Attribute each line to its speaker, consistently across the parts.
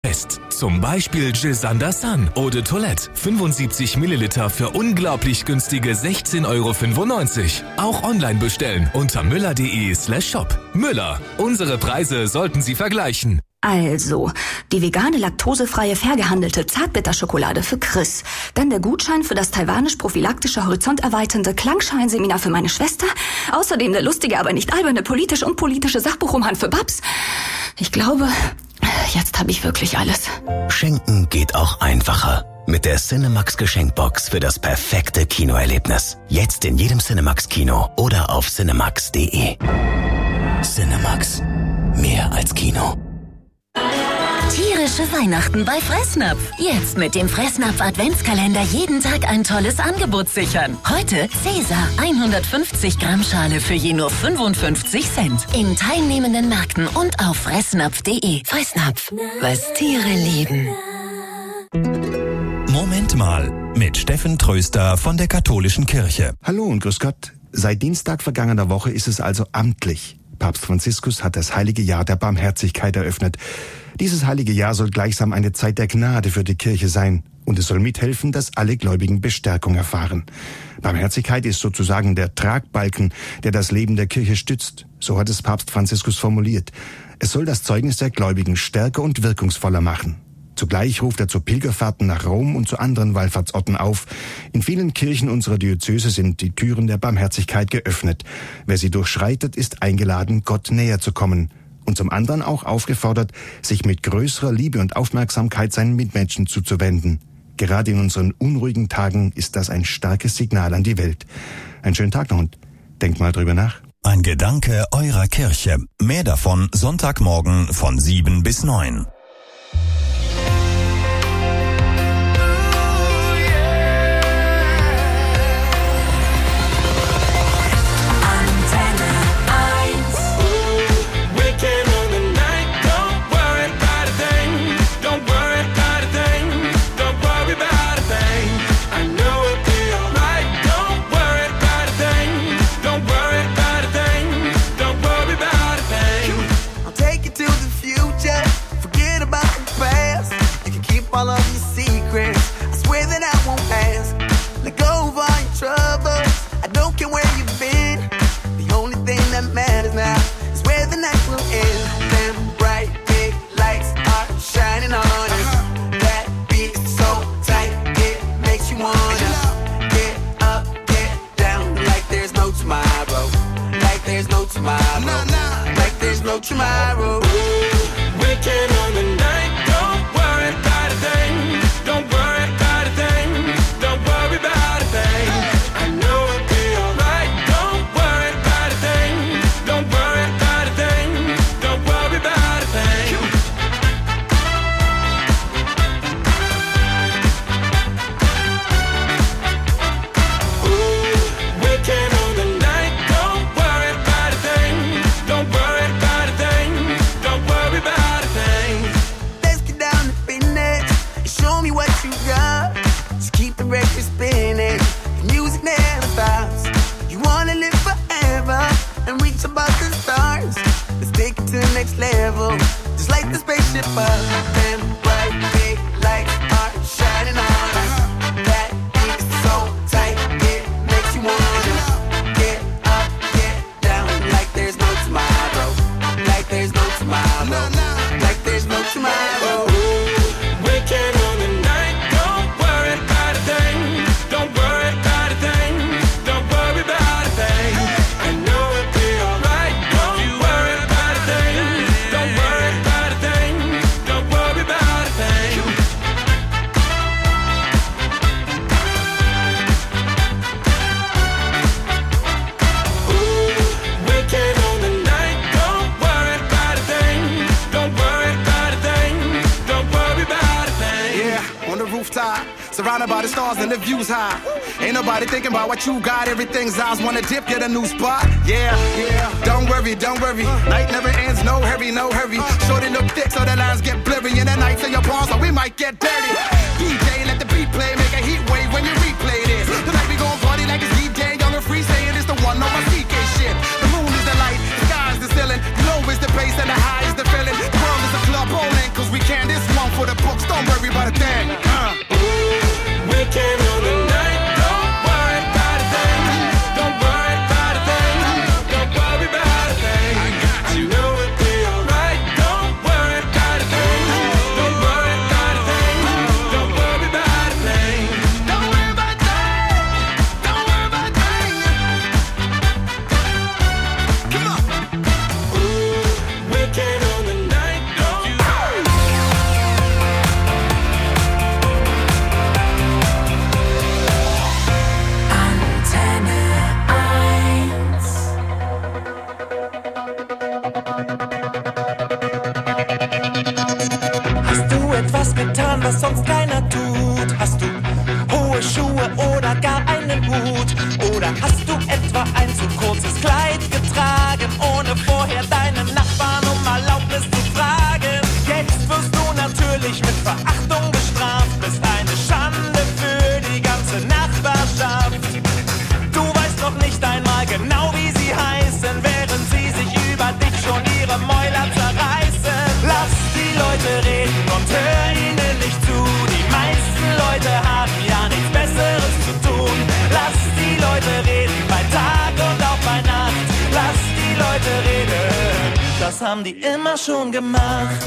Speaker 1: Fest. Zum Beispiel Gisander Sun Eau de Toilette. 75 Milliliter für unglaublich günstige 16,95 €. Auch online bestellen unter müller.de/shop. Müller. Unsere Preise sollten Sie vergleichen.
Speaker 2: Also, die vegane, laktosefreie, fair gehandelte Zartbitterschokolade für Chris. Dann der Gutschein für das taiwanisch-prophylaktische, horizonterweiternde Klangscheinseminar für meine Schwester. Außerdem der lustige, aber nicht alberne, politisch-unpolitische Sachbuchroman für Babs. Ich glaube, jetzt habe ich wirklich alles.
Speaker 3: Schenken geht auch einfacher. Mit der Cinemax Geschenkbox für das perfekte Kinoerlebnis. Jetzt in jedem Cinemax-Kino oder auf cinemax.de. Cinemax. Mehr als Kino.
Speaker 4: Tierische Weihnachten bei Fressnapf. Jetzt mit dem Fressnapf Adventskalender jeden Tag ein tolles Angebot sichern. Heute Cäsar 150 Gramm Schale für je nur 55 Cent. In teilnehmenden Märkten und auf fressnapf.de. Fressnapf, was Tiere lieben.
Speaker 5: Moment mal, mit Steffen Tröster von der Katholischen Kirche.
Speaker 6: Hallo und grüß Gott. Seit Dienstag vergangener Woche ist es also amtlich. Papst Franziskus hat das heilige Jahr der Barmherzigkeit eröffnet. Dieses heilige Jahr soll gleichsam eine Zeit der Gnade für die Kirche sein. Und es soll mithelfen, dass alle Gläubigen Bestärkung erfahren. Barmherzigkeit ist sozusagen der Tragbalken, der das Leben der Kirche stützt. So hat es Papst Franziskus formuliert. Es soll das Zeugnis der Gläubigen stärker und wirkungsvoller machen. Zugleich ruft er zu Pilgerfahrten nach Rom und zu anderen Wallfahrtsorten auf. In vielen Kirchen unserer Diözese sind die Türen der Barmherzigkeit geöffnet. Wer sie durchschreitet, ist eingeladen, Gott näher zu kommen. Und zum anderen auch aufgefordert, sich mit größerer Liebe und Aufmerksamkeit seinen Mitmenschen zuzuwenden. Gerade in unseren unruhigen Tagen ist das ein starkes Signal an die Welt. Einen schönen Tag noch und denkt mal drüber nach.
Speaker 5: Ein Gedanke eurer Kirche. Mehr davon Sonntagmorgen von 7 bis 9.
Speaker 7: Tomorrow, weekend on the night. Don't worry about a thing. Don't worry about a thing. Don't worry about a thing. I know it'll be alright. Don't worry about a thing. Don't worry about a thing. Don't worry about a thing. Ooh, weekend on the night. Don't worry about a thing. Don't worry about a thing. Don't worry about a thing.
Speaker 8: Let's get down to business and show me what you got. Just keep the record spinning. The music never stops. You wanna live forever and reach above the stars. Let's take it to the next level. Just like the spaceship up. Them bright big lights are shining on us. That beat is so tight, it makes you wanna get up, get down like there's no tomorrow. Like there's no tomorrow. Like there's no tomorrow.
Speaker 7: Weekend on the night. Don't worry about a thing. Don't worry about a thing. Don't worry about a thing. I know it'll be alright. Don't worry about a thing. Don't worry about a thing. Don't worry about a thing. Weekend on the night. Don't worry about a thing. Don't worry about a thing. Don't worry about a thing.
Speaker 9: Yeah, on the rooftop, surrounded by the stars and the view's high. Ain't nobody thinking about what you got. Everything's eyes wanna dip, get a new spot. Yeah, yeah. Don't worry, don't worry. Night never ends, no hurry, no hurry. Shorty look thick, so the lines get blurry. And the nights in your palms, so we might get dirty. DJ, let the beat play, make a heat wave when you replay this. Tonight we gon' party like it's DJ, young and free, saying it's the one on my CK shit. The moon is the light, the sky is the ceiling. The low is the bass and the high is the feeling. The world is a club rolling, cause we can this one for for the books, don't worry about a thing.
Speaker 7: Weekend on the night, don't worry about a thing. Don't worry about a thing. Don't worry about a thing. You know it'll be alright. Don't worry about a thing. Don't worry about a thing. Don't worry about a thing.
Speaker 8: Don't worry about that. Don't worry about that. Come on.
Speaker 7: Weekend on the night, don't
Speaker 10: Hast du etwas getan, was sonst keiner tut? Hast du hohe Schuhe oder gar einen Hut? Oder hast du etwa ein zu kurzes Kleid getragen, ohne vorher deinen Nachbarn um Erlaubnis zu fragen? Jetzt wirst du natürlich mit Verachtung bestraft, bist eine Schande für die ganze Nachbarschaft. Du weißt noch nicht einmal genau, wie sie heißen, während sie sich über dich schon ihre Mäuler zerreißen. Lass die Leute reden und hör ihnen nicht zu. Die meisten Leute haben ja nichts Besseres zu tun. Lass die Leute reden bei Tag und auch bei Nacht. Lass die Leute reden, das haben die immer schon gemacht.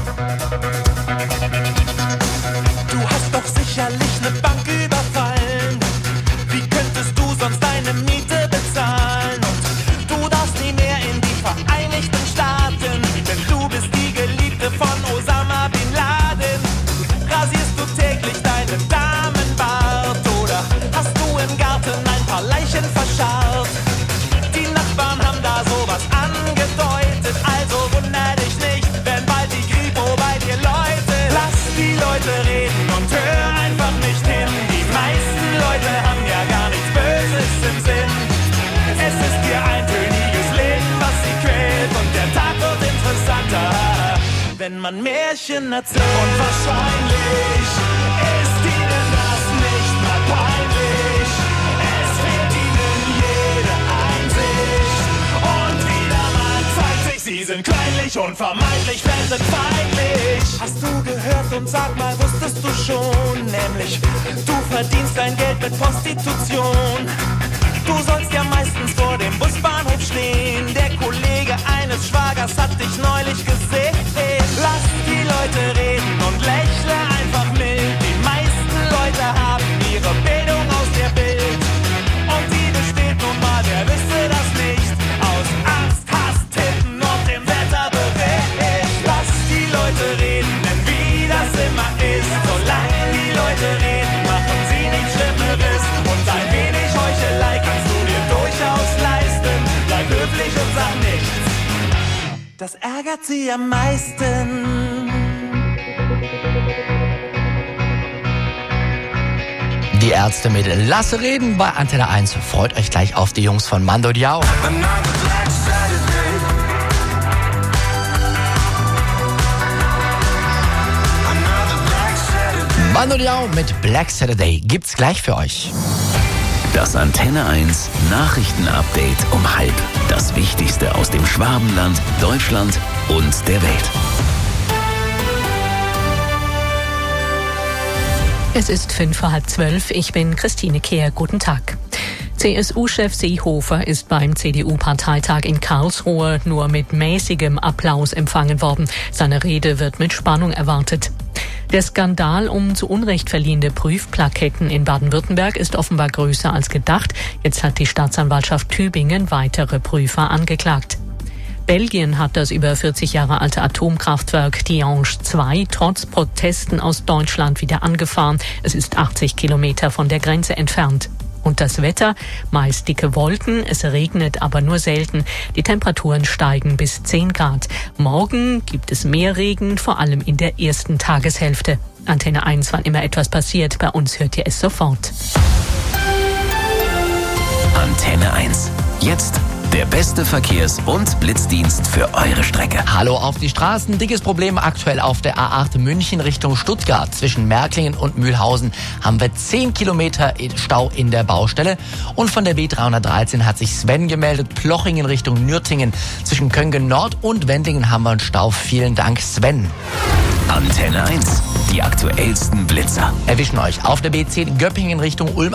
Speaker 10: Du hast doch sicherlich eine Bank überfallen. Wie könntest du sonst deine Miete bezahlen? Und du darfst nie mehr in die Vereinigten Staaten, denn du bist die Geliebte von Osama Bin Laden. Rasierst du täglich deinen Damenbart oder hast du im Garten ein paar Leichen verscharrt? Die Nachbarn haben da sowas angedeutet, also wunder dich nicht, wenn bald die Kripo bei dir läutet. Lass die Leute reden und hör einfach nicht hin. Die meisten Leute haben ja gar nichts Böses im Sinn. Es ist ihr eintöniges Leben, was sie quält, und der Tag wird interessanter, wenn man Märchen erzählt. Und wahrscheinlich ist ihnen das nicht mal peinlich. Es fehlt ihnen jede Einsicht. Und wieder mal zeigt sich, sie sind kleinlich und vermeintlich fremdenfeindlich. Hast du gehört und sag mal, wusstest du schon? Nämlich, du verdienst dein Geld mit Prostitution. Du sollst ja meistens vor dem Busbahnhof stehen. Der Kollege eines Schwagers hat dich neulich gesehen. Lass die Leute reden und lächle einfach mild. Die meisten Leute haben ihre Bildung aus der Bild. Und die besteht nun mal, wer wüsste das nicht, aus Angst, Hass, Tippen und dem Wetterbericht. Lass die Leute reden, denn wie das immer ist, solange die Leute reden, machen sie nichts Schlimmeres. Und ein wenig Heuchelei kannst du dir durchaus leisten. Bleib höflich und sag nichts, das ärgert sie am meisten.
Speaker 11: Die Ärzte mit Lasse reden bei Antenne 1. Freut euch gleich auf die Jungs von Mando Diao. Mando Diao mit Black Saturday gibt's gleich für euch.
Speaker 3: Das Antenne 1 Nachrichtenupdate um 12:30. Das Wichtigste aus dem Schwabenland, Deutschland und der Welt.
Speaker 12: Es ist 11:55. Ich bin Christine Kehr. Guten Tag. CSU-Chef Seehofer ist beim CDU-Parteitag in Karlsruhe nur mit mäßigem Applaus empfangen worden. Seine Rede wird mit Spannung erwartet. Der Skandal um zu Unrecht verliehene Prüfplaketten in Baden-Württemberg ist offenbar größer als gedacht. Jetzt hat die Staatsanwaltschaft Tübingen weitere Prüfer angeklagt. Belgien hat das über 40 Jahre alte Atomkraftwerk Tihange 2 trotz Protesten aus Deutschland wieder angefahren. Es ist 80 Kilometer von der Grenze entfernt. Und das Wetter? Meist dicke Wolken, es regnet aber nur selten. Die Temperaturen steigen bis 10 Grad. Morgen gibt es mehr Regen, vor allem in der ersten Tageshälfte. Antenne 1, wann immer etwas passiert, bei uns hört ihr es sofort.
Speaker 3: Antenne 1. Jetzt der beste Verkehrs- und Blitzdienst für eure Strecke.
Speaker 11: Hallo auf die Straßen. Dickes Problem aktuell auf der A8 München Richtung Stuttgart. Zwischen Märklingen und Mühlhausen haben wir 10 Kilometer Stau in der Baustelle. Und von der B313 hat sich Sven gemeldet. Plochingen Richtung Nürtingen. Zwischen Köngen Nord und Wendlingen haben wir einen Stau. Vielen Dank, Sven.
Speaker 3: Antenne 1. Die aktuellsten Blitzer.
Speaker 11: Erwischen euch auf der B10 Göppingen Richtung Ulm